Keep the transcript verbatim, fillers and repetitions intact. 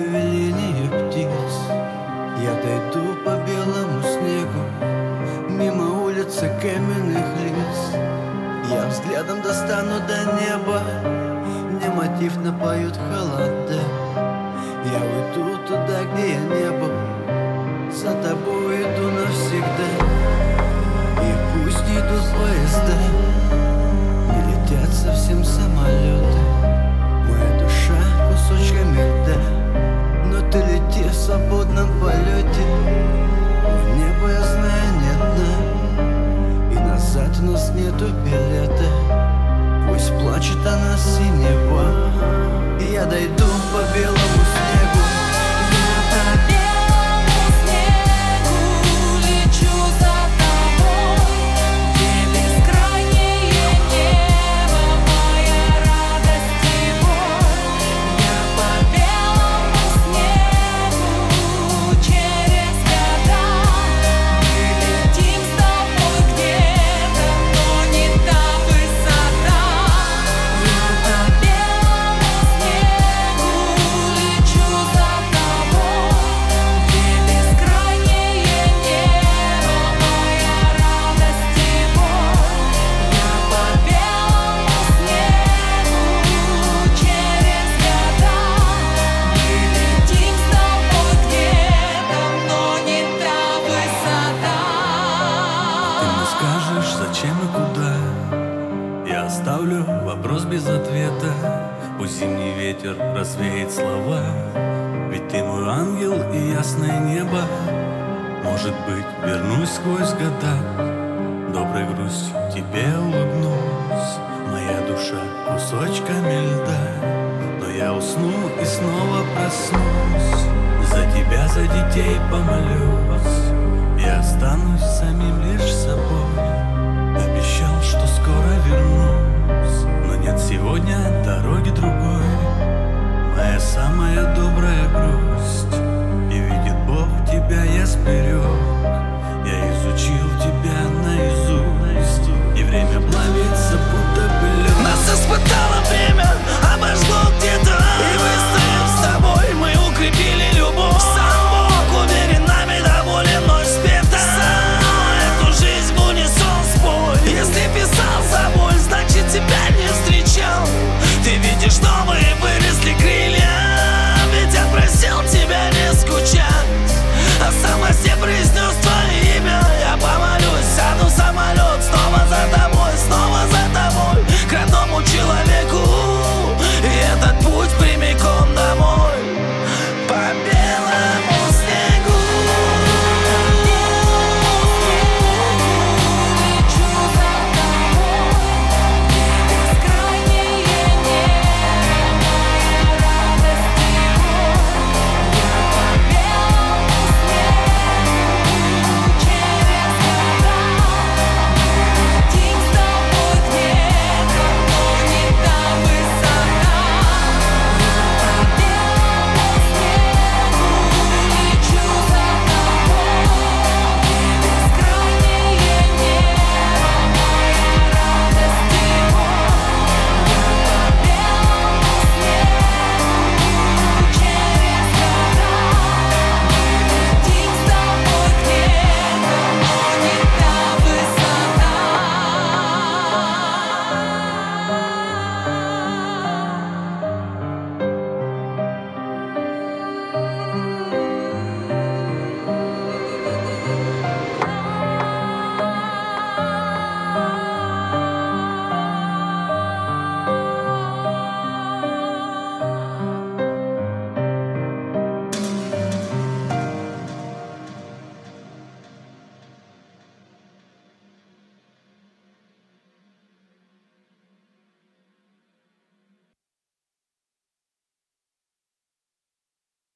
шевеление птиц. Я дойду по белому снегу, мимо улицы каменных лиц. Я взглядом достану до неба, мне мотив напоют холода. Я уйду туда, где я не был, за тобой иду навсегда. И пусть не идут поезда, не летят совсем самолеты. Моя душа кусочками льда, но ты лети в свободном полете. У неба, я знаю, нет дна, и назад у нас нету билета. Пусть плачет она синева, и я дойду по белому снегу. Скажешь, зачем и куда? Я оставлю вопрос без ответа. Пусть зимний ветер развеет слова, ведь ты мой ангел и ясное небо. Может быть, вернусь сквозь года, доброй грустью тебе улыбнусь. Моя душа кусочками льда, но я усну и снова проснусь. За тебя, за детей помолюсь, я останусь самим лишь собой. Обещал, что скоро вернусь, но нет сегодня дороги другой. Моя самая добрая